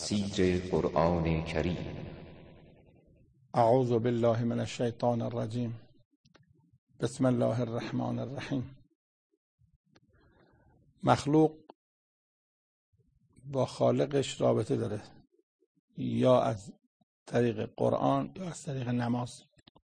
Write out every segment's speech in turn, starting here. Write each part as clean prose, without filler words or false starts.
تفسیر قرآن کریم. اعوذ بالله من الشیطان الرجیم. بسم الله الرحمن الرحیم. مخلوق با خالقش رابطه داره، یا از طریق قرآن یا از طریق نماز.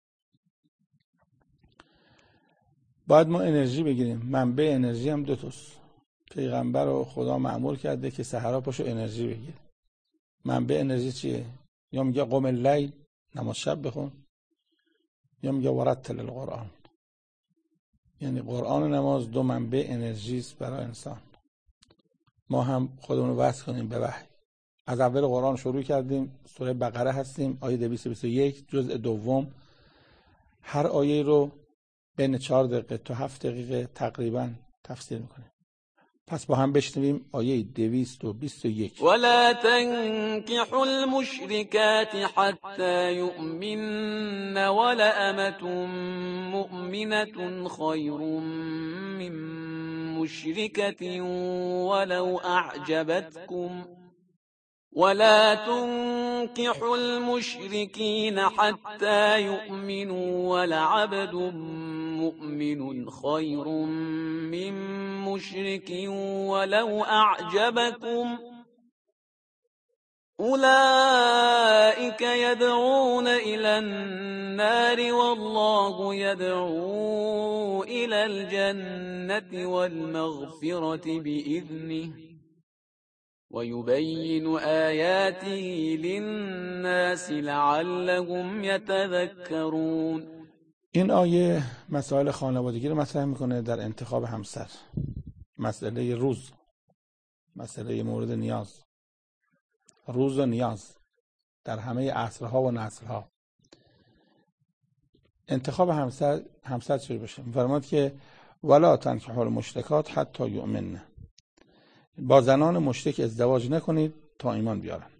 باید ما انرژی بگیریم. منبع انرژی هم دو تاست. پیغمبر و خدا مأمور کرده که سحرا پاشو انرژی بگیر. منبع انرژی چیه؟ یا میگه قم اللیل، نماز شب بخون، یا میگه ورتل القرآن. یعنی قرآن و نماز دو منبع انرژی است برای انسان. ما هم خودمون رو وصل کنیم به وحی. از اول قرآن شروع کردیم، سوره بقره هستیم، آیه 221 جزء دوم. هر آیه رو بین 4 دقیقه تا 7 دقیقه تقریبا تفسیر میکنیم. پس با هم بشنویم آیه 221. ولا تنكحوا المشركات حتى يؤمن ولأمة مؤمنة خير من مشركة ولو أعجبتكم ولا تنكحوا المشركين حتى يؤمنوا ولعبد مؤمن خير من مشرك ولو أعجبكم أولئك يدعون إلى النار والله يدعو إلى الجنة والمغفرة بإذنه ويبين آياته للناس لعلهم يتذكرون. این آیه مسائل خانوادگی رو مطرح میکنه در انتخاب همسر، مسئله روز، مسئله مورد نیاز، روز و نیاز در همه عصرها و نسلها. انتخاب همسر چی باشه؟ می‌فرماد که ولا تنکحوا المشرکات حتی یؤمنن. با زنان مشرک ازدواج نکنید تا ایمان بیارن.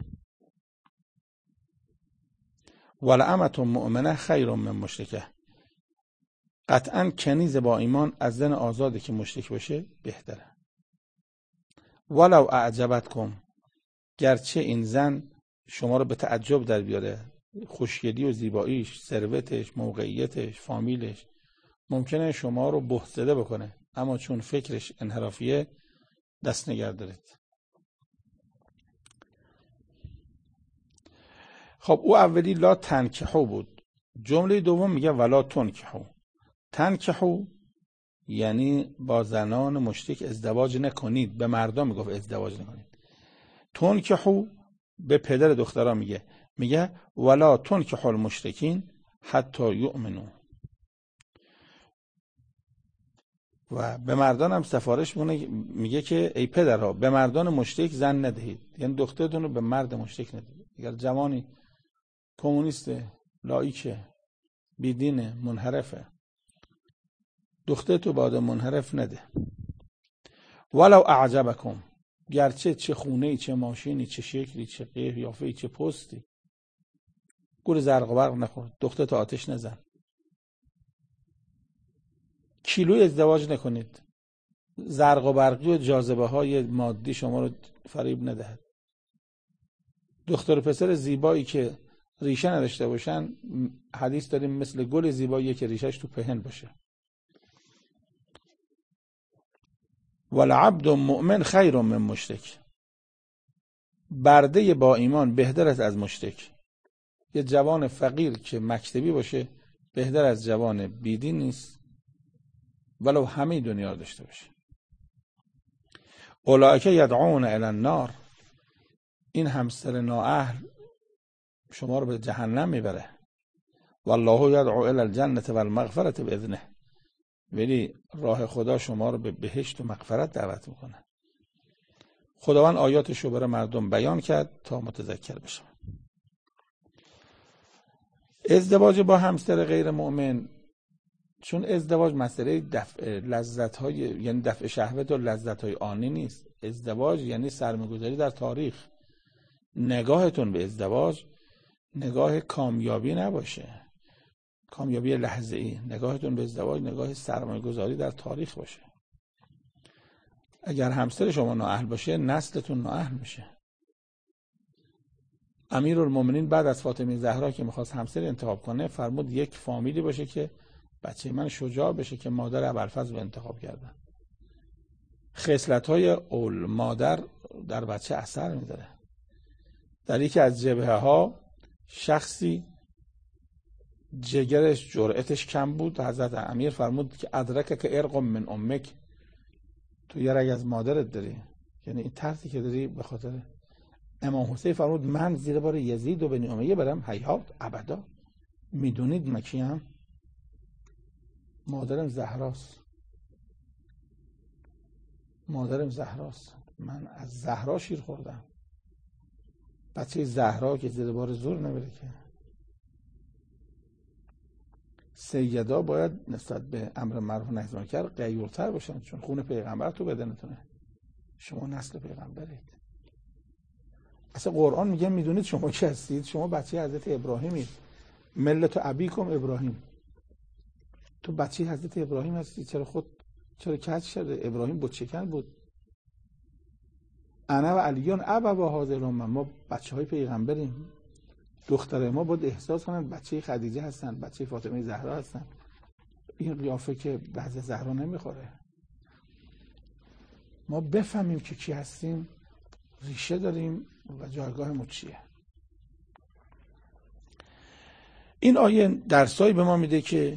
ولأمة مؤمنة خیر من مشرکه. قطعا کنیز با ایمان از زن آزاده که مشرک باشه بهتره. ولو اعجبتکم، گرچه این زن شما رو به تعجب در بیاره، خوشگلی و زیباییش، ثروتش، موقعیتش، فامیلش ممکنه شما رو بهت‌زده بکنه، اما چون فکرش انحرافیه دست نگه دارید. خب او اولی لا تنکحو بود. جمله دوم میگه ولا تنکحو. تنکحو یعنی با زنان مشرک ازدواج نکنید. به مردان میگفت ازدواج نکنید. تنکحو به پدر دخترها میگه ولا تنکحو المشرکین حتی یؤمنو. و به مردان هم سفارش میگه که ای پدرها به مردان مشرک زن ندهید. یعنی دخترتون رو به مرد مشرک ندهید. اگر جوانی کمونیسته، لایکه، بیدینه، منحرفه، دخترتو باید منحرف نده. ولو اعجبکم، گرچه چه خونه‌ای، چه ماشینی، چه شکلی، چه قیافه‌ای، چه پستی، گول زرق و برق نخور، دخترتو آتش نزن. کیلوی ازدواج نکنید. زرق و برقی و جاذبه های مادی شما رو فریب ندهد. دختر و پسر زیبایی که ریشه نداشته باشن، حدیث داریم مثل گل زیبایی که ریشهش تو پهن باشه. ولعبد مؤمن خیر من مشرک. برده با ایمان بهتر است از مشرک. یه جوان فقیر که مکتبی باشه بهتر از جوان بیدین نیست، ولو همه دنیا رو داشته باشه. اولئک یدعون الی النار. این همسر نااهل شما رو به جهنم میبره. والله یدعو الی الجنة والمغفرة باذنه. ولی راه خدا شما رو به بهشت و مغفرت دعوت میکنه. خداوند آیاتش رو برای مردم بیان کرد تا متذکر بشن. ازدواج با همسر غیر مؤمن، چون ازدواج مسئله دفع لذت‌های، یعنی دفع شهوت و لذت‌های آنی نیست. ازدواج یعنی سرمایه‌گذاری در تاریخ. نگاهتون به ازدواج نگاه کامیابی نباشه، کامیابی لحظه‌ای. نگاهتون به ازدواج نگاه سرمایه‌گذاری در تاریخ باشه. اگر همسر شما نااهل باشه، نسلتون نااهل میشه. امیرالمومنین بعد از فاطمه زهرا که میخواست همسر انتخاب کنه فرمود یک فامیلی باشه که بچه من شجاع بشه که مادر ابوالفضل رو انتخاب کردن. خصلت‌های اول مادر در بچه اثر میذاره. در یکی از جبهه ها شخصی جگرش جرأتش کم بود، حضرت امیر فرمود که ادرکه که ارق من امک، تو یه رگ از مادرت داری، یعنی این ترسی که داری به خاطر. امام حسین فرمود من زیر بار یزید و بنی امیه برم؟ هیهات ابدا. میدونید من کیم؟ مادرم زهراست. مادرم زهراست. من از زهرا شیر خوردم. بچه زهرا که زیر بار زور نمیره که. سیدا باید نسبت به امر معروف و نهی از منکر غیورتر باشن، چون خون پیغمبر تو بدنتونه، شما نسل پیغمبرید. اصلا قرآن میگه میدونید شما کی هستید؟ شما بچه حضرت ابراهیمید. ملت ابیکم ابراهیم. تو بچه حضرت ابراهیم هستی. چرا کج شده؟ ابراهیم بت شکن بود. انا و علیون ابوا هذه الامه، ما بچه های پیغمبریم. دختر ما باید احساس کنن بچه خدیجه هستن، بچه فاطمه زهرا هستن. این قیافه که بعض زهرا نمیخوره. ما بفهمیم که کی هستیم، ریشه داریم و جایگاهمون چیه. این آیه درسایی به ما میده که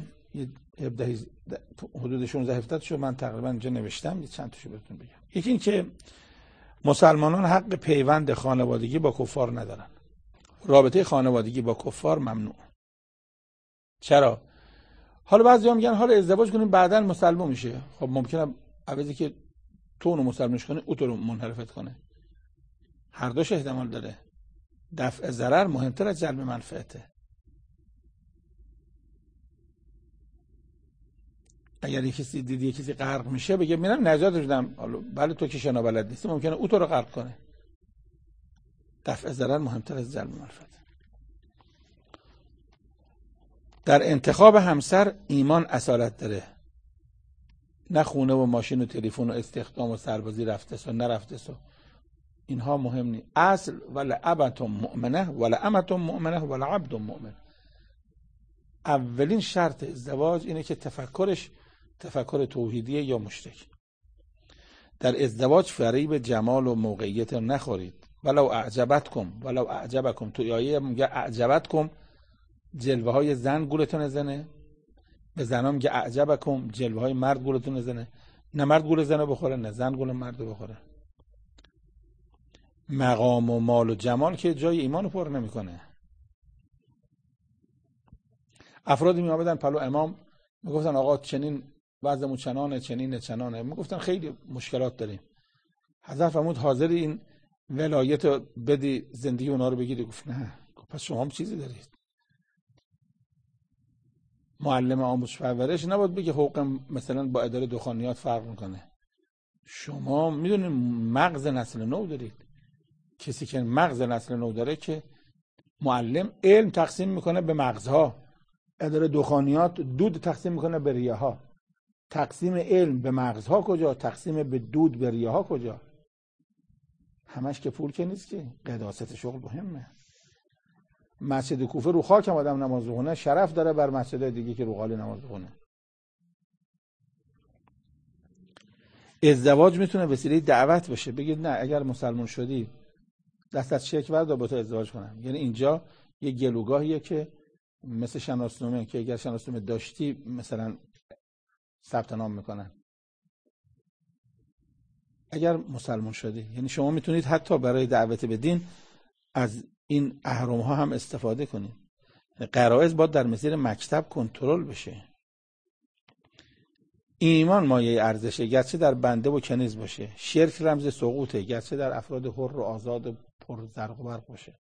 حدود 16-17 شو من تقریبا اینجا نوشتم، یه چند تاشو بهتون بگم. یکی این که مسلمانان حق پیوند خانوادگی با کفار ندارن. رابطه خانوادگی با کفار ممنوع. چرا؟ حالا بعضیا میگن حالا ازدواج کنیم بعداً مسلمان میشه. خب ممکنه عوضی که تو اونو مسلمانش کنی او تو رو منحرفت کنه. هر دوش احتمال داره. دفع ضرر مهمتر از جلب منفعته. اگر کسی دیدی کسی غرق میشه بگه میرم نجاتش بدم، حالا بله تو که شنا بلد نیستی ممکنه او تو رو غرق کنه. دفع ضرر مهمتر از جلب منفعت. در انتخاب همسر ایمان اصالت داره، نه خونه و ماشین و تلفن و استخدام و سربازی رفته سو نرفته سو، اینها مهم نیست. اصل ولعبت مؤمنه ولعمت مؤمنه ولعبد مؤمن. اولین شرط ازدواج اینه که تفکرش تفکر توحیدیه یا مشرک. در ازدواج فریب جمال و موقعیت رو نخورید. ولو اعجبکم تو آیه میگه اعجبتکم، جلوه های زن گولتون زنه. به زنا میگه اعجبکم، جلوه های مرد گولتون زنه. نه مرد گول زنه بخوره نه زن گول مرد بخوره. مقام و مال و جمال که جای ایمان پر نمیکنه. افرادی می آمدن پلو امام میگفتن آقا چنین وضعمون چنانه چنانه. میگفتن خیلی مشکلات داریم. حضرت فرمود حاضری این ولایت بدی زندگی اونا رو بگیری؟ گفت نه. پس شما هم چیزی دارید. معلم آموزش پرورش نباید بگه حقوق مثلا با اداره دخانیات فرق میکنه. شما میدونید مغز نسل نو دارید. کسی که مغز نسل نو داره که معلم علم تقسیم میکنه به مغزها، اداره دخانیات دود تقسیم میکنه به ریه ها. تقسیم علم به مغزها کجا؟ تقسیم به دود به ریه ها کجا؟ همش که پول که نیست که. قداست شغل مهمه. مسجد کوفه رو خاک هم آدم نماز بخونه شرف داره بر مسجد دیگه که رو قالی نماز بخونه. ازدواج میتونه وسیله دعوت بشه. بگید نه اگر مسلمان شدی دست از چک بردار با تو ازدواج کنم. یعنی اینجا یه گلوگاهیه که مثل شناسنامه که اگر شناسنامه داشتی مثلا ثبت نام میکنن. اگر مسلمان شدی یعنی شما میتونید حتی برای دعوت به دین از این اهرم ها هم استفاده کنید. غرایز باید در مسیر مکتب کنترل بشه. ایمان مایه ارزشه گرچه در بنده و کنیز باشه. شرک رمز سقوطه گرچه در افراد حر و آزاد و پر زرق و برق باشه.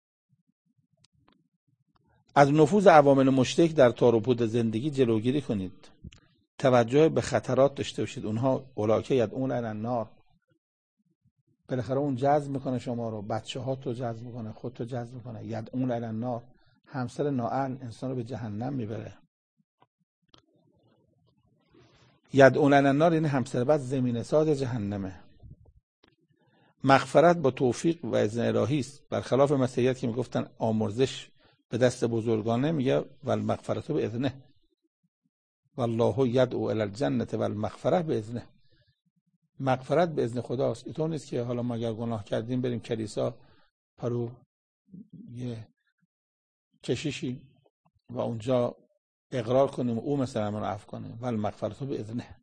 از نفوذ عوامل مشترک در تار و پود زندگی جلوگیری کنید. توجه به خطرات داشته باشید. اونها اولئک یدعون الی النار. بالاخره اون جذب میکنه شما رو، بچه‌هات رو جذب میکنه، خودت رو جذب میکنه. یدعون الی النار. همسر نااهل انسان رو به جهنم میبره. یدعون الی النار یعنی همسر بد زمینه ساز جهنمه. مغفرت با توفیق و اذن الهی است. برخلاف مسیحیت که میگفتن آمرزش به دست بزرگانه، میگه و المغفرت به اذنه والله یدعو الی الجنه و المغفرت به اذنه. مغفرت به اذن خداست. اینطور نیست که حالا ما اگر گناه کردیم بریم کلیسا پرو یه کشیشی و اونجا اقرار کنیم و او مثلا من عفو کنه. و المغفرت به اذنه.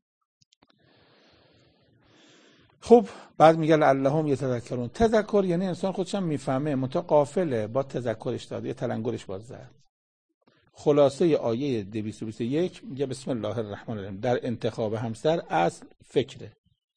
خب بعد میگه لعلهم یتذکرون. تذکر یعنی انسان خودش هم میفهمه، منتها غافله، با تذکرش داد، یه تلنگرش باز زد. خلاصه آیه 221 میگه بسم الله الرحمن الرحیم. در انتخاب همسر اصل فکره.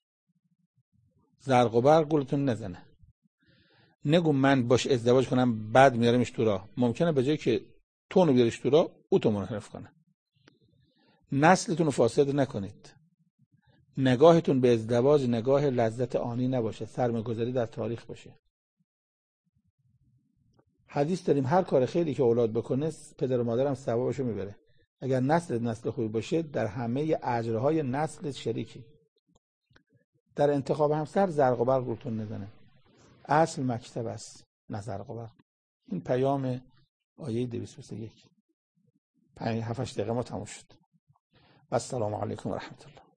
زرق و برق گولتون نزنه. نگو من باش ازدواج کنم بعد میارمش تو راه. ممکنه به جایی که تو رو بیارش تو راه او تو منحرف کنه. نسلتون رو فاسد نکنید. نگاهتون به ازدواج نگاه لذت آنی نباشه، سرمایه‌گذاری در تاریخ باشه. حدیث داریم هر کار خیلی که اولاد بکنه پدر و مادرم ثوابشو میبره. اگر نسل خوبی باشه در همه اجرهای نسل شریکی. در انتخاب همسر زرق و برق روتون نزنه. اصل مکتب است نه زرق و برق. این پیام آیه 221. 7-8 دقیقه ما تموم شد. و السلام علیکم و رحمت الله.